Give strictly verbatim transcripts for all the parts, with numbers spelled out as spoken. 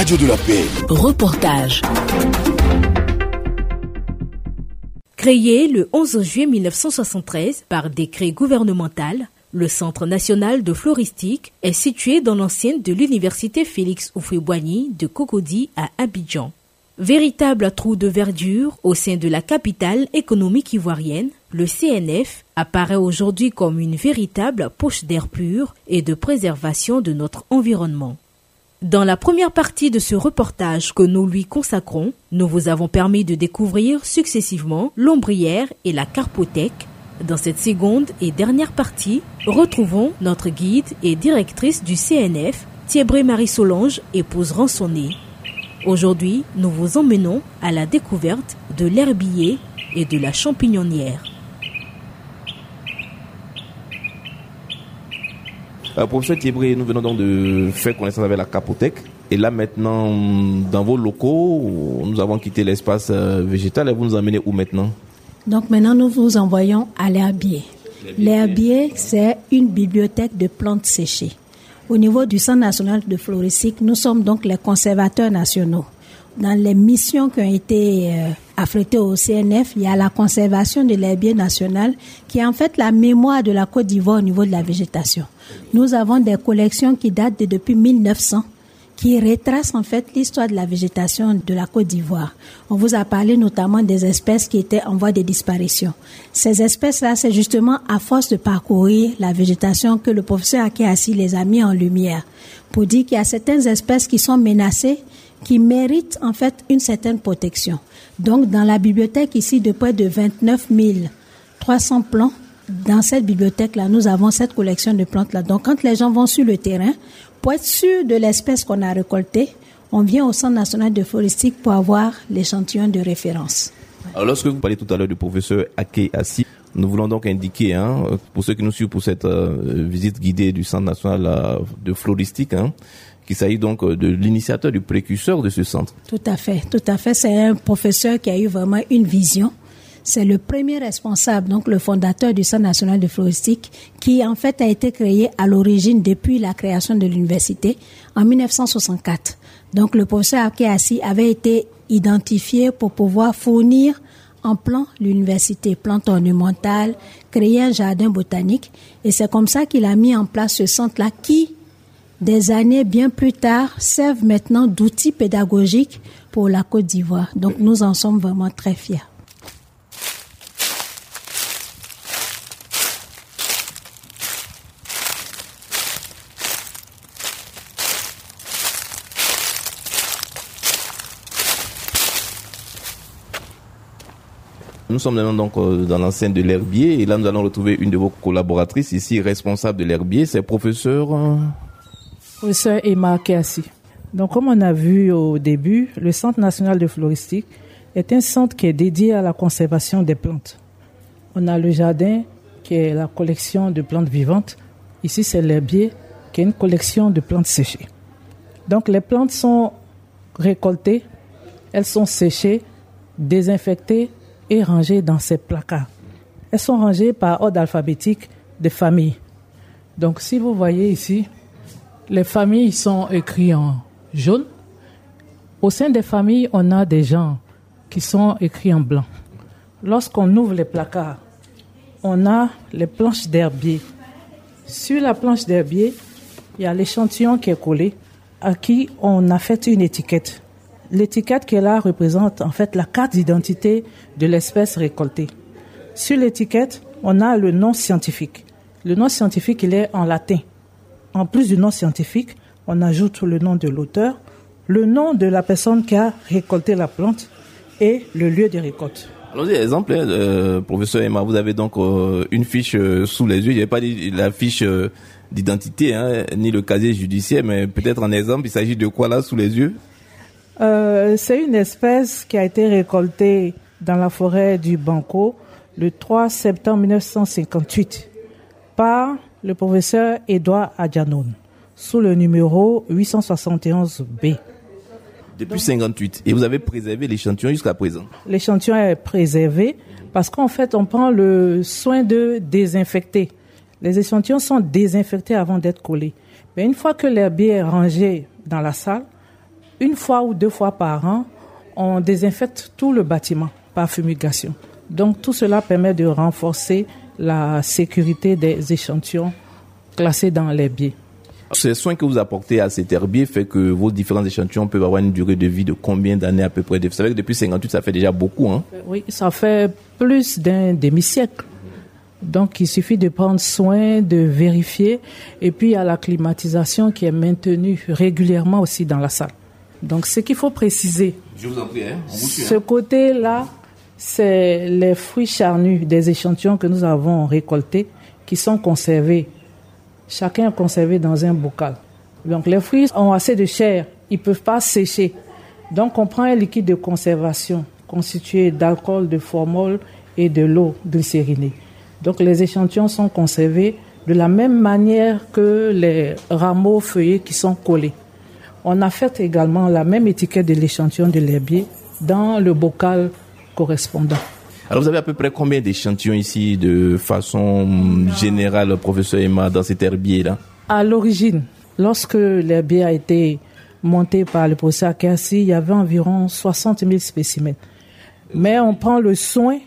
Radio de la Paix. Reportage. Créé le onze juillet mille neuf cent soixante-treize par décret gouvernemental, le Centre national de floristique est situé dans l'ancienne de l'université Félix Houphouët-Boigny de Cocody à Abidjan. Véritable trou de verdure au sein de la capitale économique ivoirienne, le C N F apparaît aujourd'hui comme une véritable poche d'air pur et de préservation de notre environnement. Dans la première partie de ce reportage que nous lui consacrons, nous vous avons permis de découvrir successivement l'ombrière et la carpothèque. Dans cette seconde et dernière partie, retrouvons notre guide et directrice du C N F, Thiebré Marie Solange, épouse rançonnée. Aujourd'hui, nous vous emmenons à la découverte de l'herbier et de la champignonnière. Euh, professeur Thiebré, nous venons donc de faire connaissance avec la carpothèque. Et là maintenant, dans vos locaux, nous avons quitté l'espace euh, végétal et vous nous emmenez où maintenant? Donc maintenant, nous vous envoyons à l'herbier. L'herbier, c'est une bibliothèque de plantes séchées. Au niveau du Centre national de floristique, nous sommes donc les conservateurs nationaux. Dans les missions qui ont été euh, affrétées au C N F, il y a la conservation de l'herbier national qui est en fait la mémoire de la Côte d'Ivoire au niveau de la végétation. Nous avons des collections qui datent de depuis mille neuf cents, qui retracent en fait l'histoire de la végétation de la Côte d'Ivoire. On vous a parlé notamment des espèces qui étaient en voie de disparition. Ces espèces-là, c'est justement à force de parcourir la végétation que le professeur Akéassi les a mis en lumière pour dire qu'il y a certaines espèces qui sont menacées, qui méritent en fait une certaine protection. Donc dans la bibliothèque ici de près de vingt-neuf mille trois cents plants, dans cette bibliothèque-là, nous avons cette collection de plantes-là. Donc quand les gens vont sur le terrain, pour être sûr de l'espèce qu'on a récoltée, on vient au Centre national de floristique pour avoir l'échantillon de référence. Alors lorsque vous parlez tout à l'heure du professeur Akéassi, nous voulons donc indiquer, hein, pour ceux qui nous suivent pour cette euh, visite guidée du Centre national euh, de floristique, hein, qu'il s'agit donc de l'initiateur, du précurseur de ce centre. Tout à fait, tout à fait. C'est un professeur qui a eu vraiment une vision. C'est le premier responsable, donc le fondateur du Centre national de floristique, qui en fait a été créé à l'origine depuis la création de l'université en mille neuf cent soixante-quatre. Donc le professeur Akéassi avait été identifié pour pouvoir fournir en plan l'université, plantes ornementales, créer un jardin botanique. Et c'est comme ça qu'il a mis en place ce centre-là qui, des années bien plus tard, servent maintenant d'outils pédagogiques pour la Côte d'Ivoire. Donc nous en sommes vraiment très fiers. Nous sommes maintenant donc dans l'enceinte de l'herbier et là nous allons retrouver une de vos collaboratrices ici, responsable de l'herbier, c'est professeur... Euh... Professeur Emma Akéassi. Donc comme on a vu au début, le Centre national de floristique est un centre qui est dédié à la conservation des plantes. On a le jardin qui est la collection de plantes vivantes. Ici c'est l'herbier qui est une collection de plantes séchées. Donc les plantes sont récoltées, elles sont séchées, désinfectées et rangées dans ces placards. Elles sont rangées par ordre alphabétique de famille. Donc si vous voyez ici, les familles sont écrites en jaune. Au sein des familles, on a des genres qui sont écrits en blanc. Lorsqu'on ouvre les placards, on a les planches d'herbier. Sur la planche d'herbier, il y a l'échantillon qui est collé, à qui on a fait une étiquette. L'étiquette qui est là représente en fait la carte d'identité de l'espèce récoltée. Sur l'étiquette, on a le nom scientifique. Le nom scientifique, il est en latin. En plus du nom scientifique, on ajoute le nom de l'auteur, le nom de la personne qui a récolté la plante et le lieu de récolte. Allons-y, exemple, euh, professeur Emma, vous avez donc euh, une fiche euh, sous les yeux. Je n'ai pas dit la fiche euh, d'identité, hein, ni le casier judiciaire, mais peut-être en exemple, il s'agit de quoi là sous les yeux? Euh, c'est une espèce qui a été récoltée dans la forêt du Banco le trois septembre mille neuf cent cinquante-huit par le professeur Edouard Adjanoun sous le numéro huit cent soixante et onze B. Depuis cinquante-huit. Et vous avez préservé l'échantillon jusqu'à présent? L'échantillon est préservé parce qu'en fait, on prend le soin de désinfecter. Les échantillons sont désinfectés avant d'être collés. Mais une fois que l'herbier est rangé dans la salle, une fois ou deux fois par an, on désinfecte tout le bâtiment par fumigation. Donc tout cela permet de renforcer la sécurité des échantillons classés dans l'herbier. Ces soins que vous apportez à cet herbier fait que vos différents échantillons peuvent avoir une durée de vie de combien d'années à peu près? Vous savez que depuis cinquante-huit, ça fait déjà beaucoup, hein? Oui, ça fait plus d'un demi-siècle. Donc, il suffit de prendre soin, de vérifier. Et puis, il y a la climatisation qui est maintenue régulièrement aussi dans la salle. Donc, ce qu'il faut préciser, Je vous en prie, hein? On vous suit, hein? Ce côté-là, c'est les fruits charnus des échantillons que nous avons récoltés qui sont conservés. Chacun est conservé dans un bocal. Donc les fruits ont assez de chair, ils ne peuvent pas sécher. Donc on prend un liquide de conservation constitué d'alcool, de formol et de l'eau glycérinée. Donc les échantillons sont conservés de la même manière que les rameaux feuillés qui sont collés. On affecte également la même étiquette de l'échantillon de l'herbier dans le bocal correspondant. Alors vous avez à peu près combien d'échantillons ici de façon générale, professeur Emma, dans cet herbier-là? À l'origine, lorsque l'herbier a été monté par le professeur Aké-Assi, il y avait environ soixante mille spécimens. Mais on prend le soin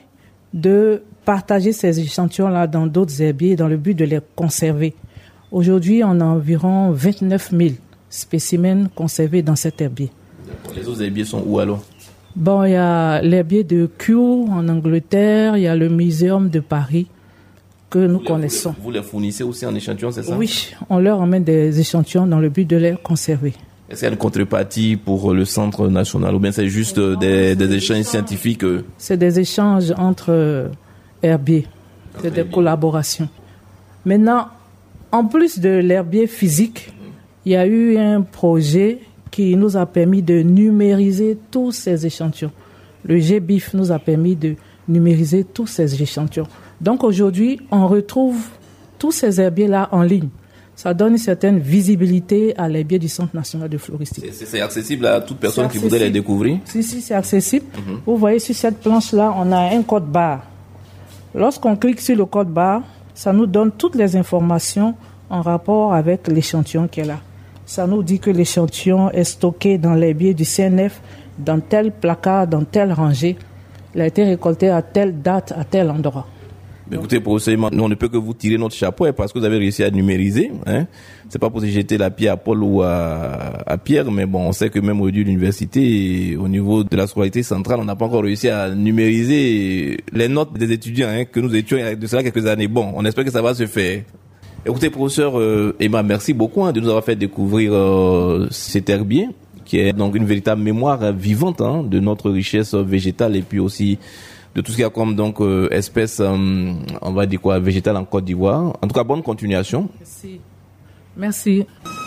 de partager ces échantillons-là dans d'autres herbiers dans le but de les conserver. Aujourd'hui, on a environ vingt-neuf mille spécimens conservés dans cet herbier. Les autres herbiers sont où alors? Bon, il y a l'herbier de Kew en Angleterre, il y a le Muséum de Paris que nous vous connaissons. Les, vous les fournissez aussi en échantillons, c'est ça? Oui, on leur emmène des échantillons dans le but de les conserver. Est-ce qu'il y a une contrepartie pour le centre national ou bien c'est juste des, des échanges scientifiques? C'est des échanges entre herbiers, c'est des collaborations. Maintenant, en plus de l'herbier physique, il y a eu un projet qui nous a permis de numériser tous ces échantillons. Le G B I F nous a permis de numériser tous ces échantillons. Donc aujourd'hui, on retrouve tous ces herbiers-là en ligne. Ça donne une certaine visibilité à l'herbier du Centre national de floristique. C'est, c'est accessible à toute personne qui voudrait les découvrir? Si, si, c'est accessible. Mm-hmm. Vous voyez sur cette planche-là, on a un code barre. Lorsqu'on clique sur le code barre, ça nous donne toutes les informations en rapport avec l'échantillon qui est là. Ça nous dit que l'échantillon est stocké dans l'herbier du C N F, dans tel placard, dans telle rangée. Il a été récolté à telle date, à tel endroit. Mais écoutez, professeur, nous, on ne peut que vous tirer notre chapeau hein, parce que vous avez réussi à numériser. Hein. C'est pas pour se jeter la pierre à Paul ou à, à Pierre, mais bon, on sait que même au début de l'université, au niveau de la scolarité centrale, on n'a pas encore réussi à numériser les notes des étudiants hein, que nous étions il y a de cela quelques années. Bon, on espère que ça va se faire. Écoutez, professeur euh, Emma, merci beaucoup hein, de nous avoir fait découvrir euh, cet herbier, qui est donc une véritable mémoire vivante hein, de notre richesse végétale et puis aussi de tout ce qu'il y a comme donc euh, espèce, euh, on va dire quoi, végétale en Côte d'Ivoire. En tout cas, bonne continuation. Merci. Merci.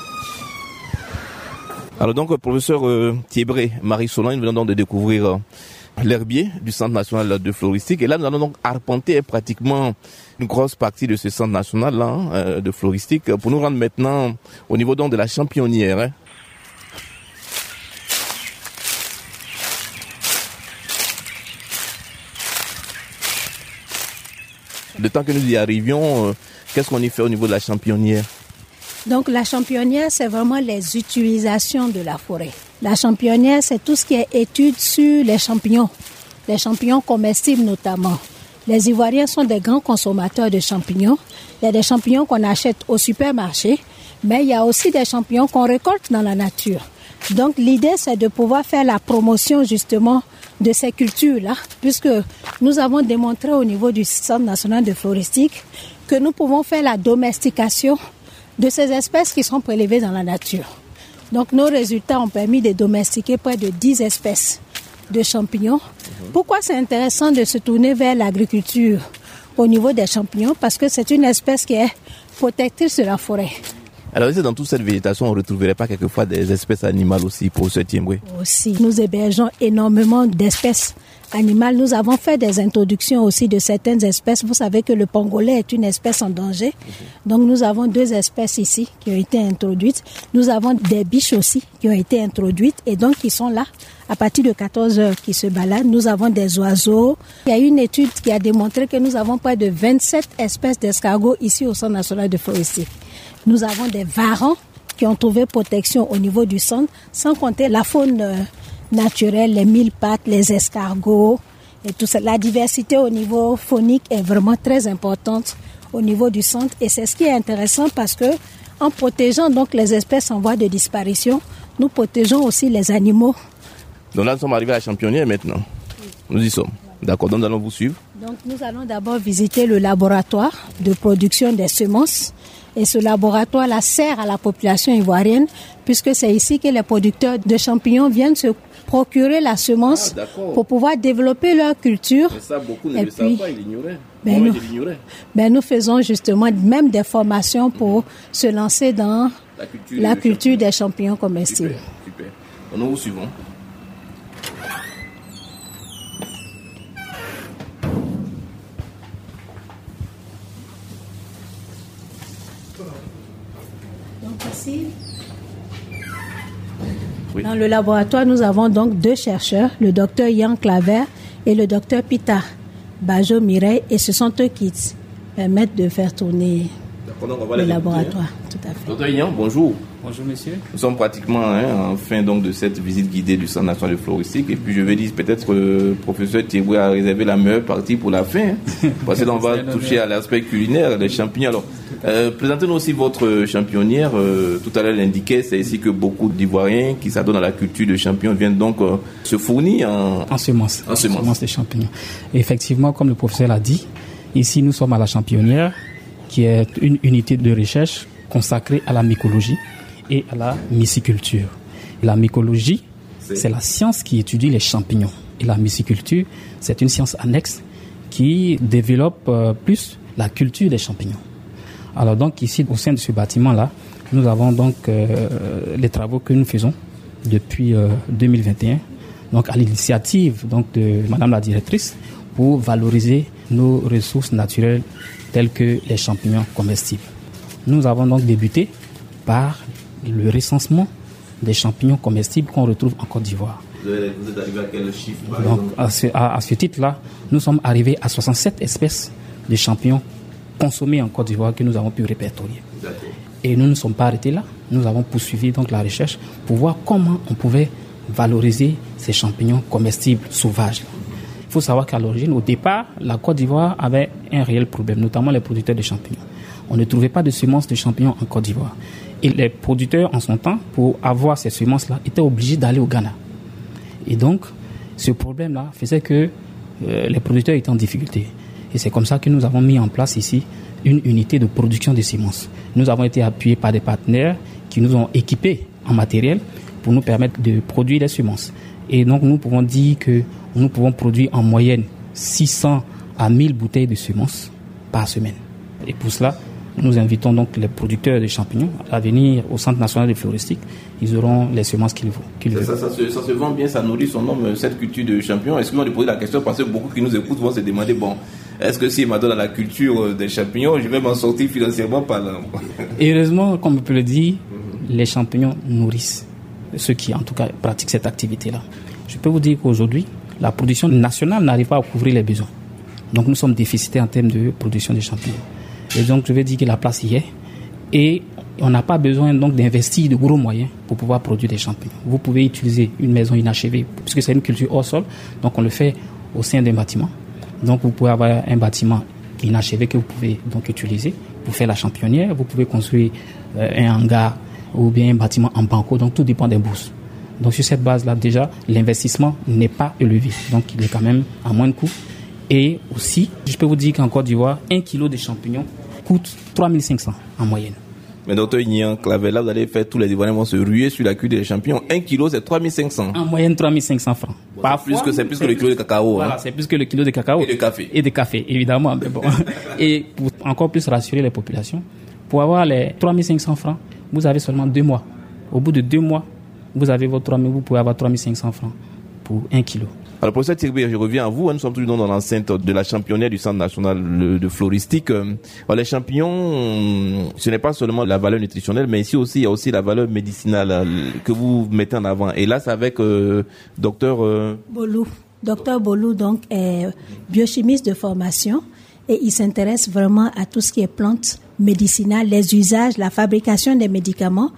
Alors donc, professeur euh, Thiebré, Marie Solan, nous venons donc de découvrir euh, l'herbier du Centre national de floristique. Et là, nous allons donc arpenter pratiquement une grosse partie de ce Centre national là, hein, euh, de floristique pour nous rendre maintenant au niveau donc de la championnière. Hein. Le temps que nous y arrivions, euh, qu'est-ce qu'on y fait au niveau de la championnière? Donc la championnière, c'est vraiment les utilisations de la forêt. La championnière, c'est tout ce qui est étude sur les champignons, les champignons comestibles notamment. Les Ivoiriens sont des grands consommateurs de champignons. Il y a des champignons qu'on achète au supermarché, mais il y a aussi des champignons qu'on récolte dans la nature. Donc l'idée, c'est de pouvoir faire la promotion justement de ces cultures-là, puisque nous avons démontré au niveau du Centre national de floristique que nous pouvons faire la domestication de ces espèces qui sont prélevées dans la nature. Donc nos résultats ont permis de domestiquer près de dix espèces de champignons. Pourquoi c'est intéressant de se tourner vers l'agriculture au niveau des champignons? Parce que c'est une espèce qui est protectrice de la forêt. Alors, est-ce que dans toute cette végétation, on ne retrouverait pas quelquefois des espèces animales aussi pour ce Thiebré? Aussi. Nous hébergeons énormément d'espèces animales. Nous avons fait des introductions aussi de certaines espèces. Vous savez que le pangolin est une espèce en danger. Donc, nous avons deux espèces ici qui ont été introduites. Nous avons des biches aussi qui ont été introduites et donc qui sont là à partir de quatorze heures qui se baladent. Nous avons des oiseaux. Il y a une étude qui a démontré que nous avons près de vingt-sept espèces d'escargots ici au Centre national de floristique. Nous avons des varans qui ont trouvé protection au niveau du centre, sans compter la faune euh, naturelle, les mille pattes, les escargots et tout ça. La diversité au niveau faunique est vraiment très importante au niveau du centre et c'est ce qui est intéressant parce que en protégeant donc les espèces en voie de disparition, nous protégeons aussi les animaux. Donc là, nous sommes arrivés à la championnière maintenant. Nous y sommes. D'accord, donc nous allons vous suivre. Donc nous allons d'abord visiter le laboratoire de production des semences. Et ce laboratoire-là sert à la population ivoirienne puisque c'est ici que les producteurs de champignons viennent se procurer la semence ah, pour pouvoir développer leur culture. Mais ça, beaucoup ne et le puis, savent pas, ils l'ignoraient. Ben nous, ben nous faisons justement même des formations pour se lancer dans la culture, la culture des champignons comestibles. Super, super. Nous vous suivons. Donc ici, oui. Dans le laboratoire, nous avons donc deux chercheurs, le docteur Yann Claver et le docteur Pita Bajo Mireille, et ce sont eux qui permettent de faire tourner le laboratoire. Tout à fait. Docteur Yann, bonjour. Bonjour monsieur. Nous sommes pratiquement hein, en fin donc, de cette visite guidée du Centre national de floristique. Et puis je vais dire peut-être que le professeur Thierry a réservé la meilleure partie pour la fin. Hein, parce que là on va toucher à l'aspect culinaire, les champignons. Alors, euh, présentez-nous aussi votre championnière. Euh, tout à l'heure l'indiquait, c'est ici que beaucoup d'Ivoiriens qui s'adonnent à la culture de champignons viennent donc euh, se fournir en, en semences. En semences. semences de champignons. Et effectivement, comme le professeur l'a dit, ici nous sommes à la championnière, qui est une unité de recherche consacrée à la mycologie et à la myciculture. La mycologie, c'est... c'est la science qui étudie les champignons. Et la myciculture, c'est une science annexe qui développe euh, plus la culture des champignons. Alors donc ici, au sein de ce bâtiment-là, nous avons donc euh, les travaux que nous faisons depuis euh, deux mille vingt et un, donc à l'initiative donc de Madame la directrice, pour valoriser nos ressources naturelles telles que les champignons comestibles. Nous avons donc débuté par le recensement des champignons comestibles qu'on retrouve en Côte d'Ivoire. Vous êtes arrivé à quel chiffre par Donc, à ce, à, à ce titre-là, nous sommes arrivés à soixante-sept espèces de champignons consommés en Côte d'Ivoire que nous avons pu répertorier. D'accord. Et nous ne sommes pas arrêtés là. Nous avons poursuivi donc la recherche pour voir comment on pouvait valoriser ces champignons comestibles sauvages. Il faut savoir qu'à l'origine, au départ, la Côte d'Ivoire avait un réel problème, notamment les producteurs de champignons. On ne trouvait pas de semences de champignons en Côte d'Ivoire. Et les producteurs, en son temps, pour avoir ces semences-là, étaient obligés d'aller au Ghana. Et donc, ce problème-là faisait que euh, les producteurs étaient en difficulté. Et c'est comme ça que nous avons mis en place ici une unité de production de semences. Nous avons été appuyés par des partenaires qui nous ont équipés en matériel pour nous permettre de produire des semences. Et donc, nous pouvons dire que nous pouvons produire en moyenne six cents à mille bouteilles de semences par semaine. Et pour cela, nous invitons donc les producteurs de champignons à venir au Centre national de floristique. Ils auront les semences qu'il faut. Qu'il ça, ça, ça, se, ça se vend bien, ça nourrit son homme, cette culture de champignons. Excusez-moi de poser la question parce que beaucoup qui nous écoutent vont se demander, bon, est-ce que si je m'adonne à la culture des champignons, je vais m'en sortir financièrement parlant? Et heureusement, comme on peut le dire, mm-hmm. les champignons nourrissent ceux qui, en tout cas, pratiquent cette activité-là. Je peux vous dire qu'aujourd'hui, la production nationale n'arrive pas à couvrir les besoins. Donc, nous sommes déficitaires en termes de production de champignons. Et donc, je vais dire que la place y est. Et on n'a pas besoin donc d'investir de gros moyens pour pouvoir produire des champignons. Vous pouvez utiliser une maison inachevée, puisque c'est une culture hors sol. Donc, on le fait au sein d'un bâtiment. Donc, vous pouvez avoir un bâtiment inachevé que vous pouvez donc utiliser pour faire la championnière. Vous pouvez construire euh, un hangar ou bien un bâtiment en banco. Donc, tout dépend des bourses. Donc, sur cette base-là, déjà, l'investissement n'est pas élevé. Donc, il est quand même à moins de coût. Et aussi, je peux vous dire qu'en Côte d'Ivoire, un kilo de champignons coûte trois mille cinq cents en moyenne. Mais docteur Yann Claver, là, vous allez faire, tous les Ivoiriens vont se ruer sur la culture des champignons. Un kilo, c'est trois mille cinq cents. En moyenne, trois mille cinq cents francs. Bon, Parfois, plus que, c'est plus que le kilo de cacao. Voilà, hein. c'est plus que le kilo de cacao. Et de café. Et de café, évidemment. Mais bon. Et pour encore plus rassurer les populations, pour avoir les trois mille cinq cents francs, vous avez seulement deux mois. Au bout de deux mois, vous avez votre trois mille, vous pouvez avoir trois mille cinq cents francs pour un kilo. Alors, professeur Thierry, je reviens à vous. Nous sommes toujours dans l'enceinte de la championnière du Centre national de floristique. Alors, les champignons, ce n'est pas seulement la valeur nutritionnelle, mais ici aussi, il y a aussi la valeur médicinale que vous mettez en avant. Et là, c'est avec euh, docteur euh... Bolou. Docteur Bolou, donc, est biochimiste de formation et il s'intéresse vraiment à tout ce qui est plantes médicinales, les usages, la fabrication des médicaments.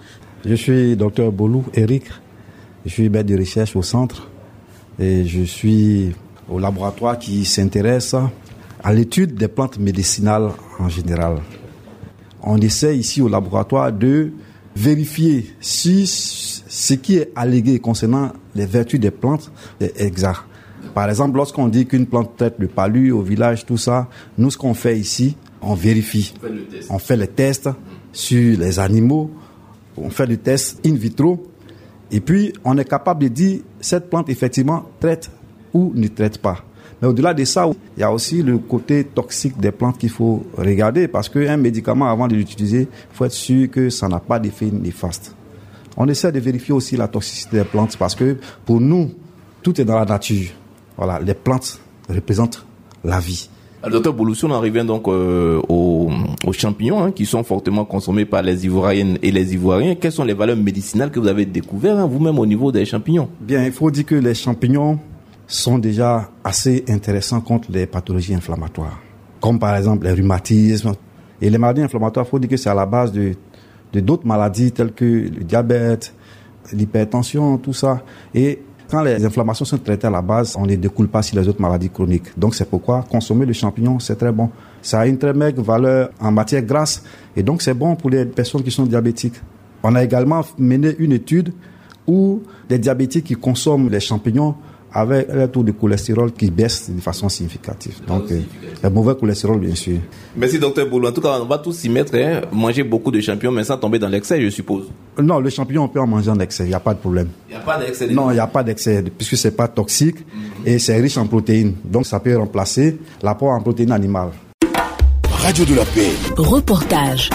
Je suis docteur Bolou Eric, je suis maître de recherche au centre et je suis au laboratoire qui s'intéresse à l'étude des plantes médicinales en général. On essaie ici au laboratoire de vérifier si ce qui est allégué concernant les vertus des plantes est exact. Par exemple, lorsqu'on dit qu'une plante traite le palu au village, tout ça, nous, ce qu'on fait ici, on vérifie. On fait, le test. on fait les tests sur les animaux, on fait des tests in vitro, et puis on est capable de dire cette plante, effectivement, traite ou ne traite pas. Mais au-delà de ça, il y a aussi le côté toxique des plantes qu'il faut regarder, parce qu'un médicament, avant de l'utiliser, il faut être sûr que ça n'a pas d'effet néfaste. On essaie de vérifier aussi la toxicité des plantes, parce que pour nous, tout est dans la nature. Voilà, les plantes représentent la vie. Alors, docteur Bolou, si on en revient donc euh, aux, aux champignons hein, qui sont fortement consommés par les Ivoiriennes et les Ivoiriens, quelles sont les valeurs médicinales que vous avez découvertes hein, vous-même au niveau des champignons? Bien, il faut dire que les champignons sont déjà assez intéressants contre les pathologies inflammatoires, comme par exemple les rhumatismes. Et les maladies inflammatoires, il faut dire que c'est à la base de, de d'autres maladies telles que le diabète, l'hypertension, tout ça. Et quand les inflammations sont traitées à la base, on ne les découle pas sur les autres maladies chroniques. Donc c'est pourquoi consommer le champignon, c'est très bon. Ça a une très maigre valeur en matière grasse et donc c'est bon pour les personnes qui sont diabétiques. On a également mené une étude où les diabétiques qui consomment les champignons avaient un taux de cholestérol qui baisse de façon significative. Donc, euh, le mauvais cholestérol, bien sûr. Merci, docteur Bolou. En tout cas, on va tous s'y mettre, hein, manger beaucoup de champignons, mais sans tomber dans l'excès, je suppose. Non, le champignon, on peut en manger en excès, il n'y a pas de problème. Il n'y a pas d'excès? Non, il n'y a pas d'excès, puisque ce n'est pas toxique mm-hmm. et c'est riche en protéines. Donc, ça peut remplacer l'apport en protéines animales. Radio de la Paix. Reportage.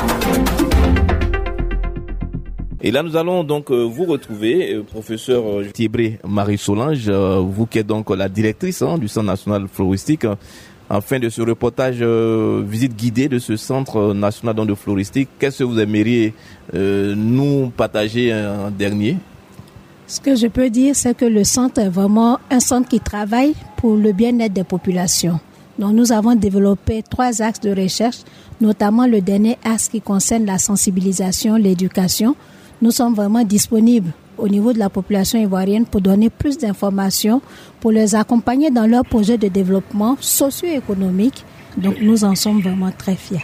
Et là, nous allons donc euh, vous retrouver, euh, professeur euh, Thiebré Marie-Solange, euh, vous qui êtes donc la directrice hein, du Centre national floristique, euh, en fin de ce reportage euh, visite guidée de ce Centre national de floristique. Qu'est-ce que vous aimeriez euh, nous partager en dernier? Ce que je peux dire, c'est que le centre est vraiment un centre qui travaille pour le bien-être des populations. Donc, nous avons développé trois axes de recherche, notamment le dernier axe qui concerne la sensibilisation, l'éducation. Nous sommes vraiment disponibles au niveau de la population ivoirienne pour donner plus d'informations, pour les accompagner dans leurs projets de développement socio-économique. Donc, nous en sommes vraiment très fiers.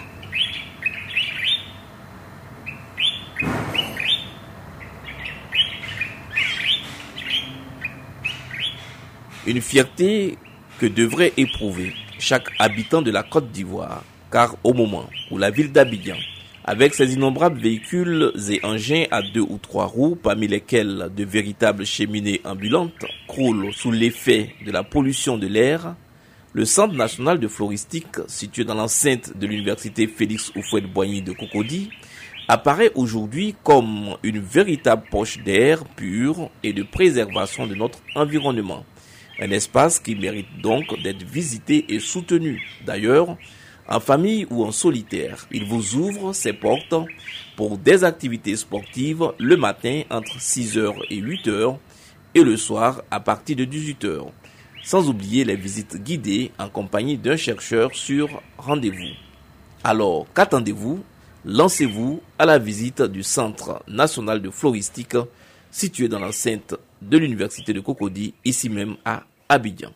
Une fierté que devrait éprouver chaque habitant de la Côte d'Ivoire, car au moment où la ville d'Abidjan, avec ses innombrables véhicules et engins à deux ou trois roues, parmi lesquels de véritables cheminées ambulantes, croulent sous l'effet de la pollution de l'air, le Centre national de floristique, situé dans l'enceinte de l'université Félix Houphouët-Boigny de Cocody, apparaît aujourd'hui comme une véritable poche d'air pur et de préservation de notre environnement. Un espace qui mérite donc d'être visité et soutenu. D'ailleurs, en famille ou en solitaire, il vous ouvre ses portes pour des activités sportives le matin entre six heures et huit heures et le soir à partir de dix-huit heures. Sans oublier les visites guidées en compagnie d'un chercheur sur rendez-vous. Alors, qu'attendez-vous? Lancez-vous à la visite du Centre national de floristique situé dans l'enceinte de l'université de Cocody, ici même à Abidjan.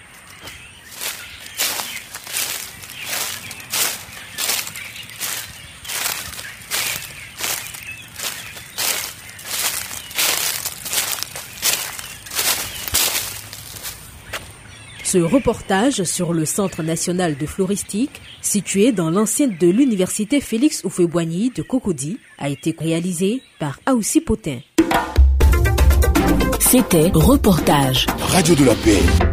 Ce reportage sur le Centre national de floristique, situé dans l'enceinte de l'université Félix Houphouët-Boigny de Cocody, a été réalisé par Aoussi Potin. C'était Reportage. Radio de la Paix.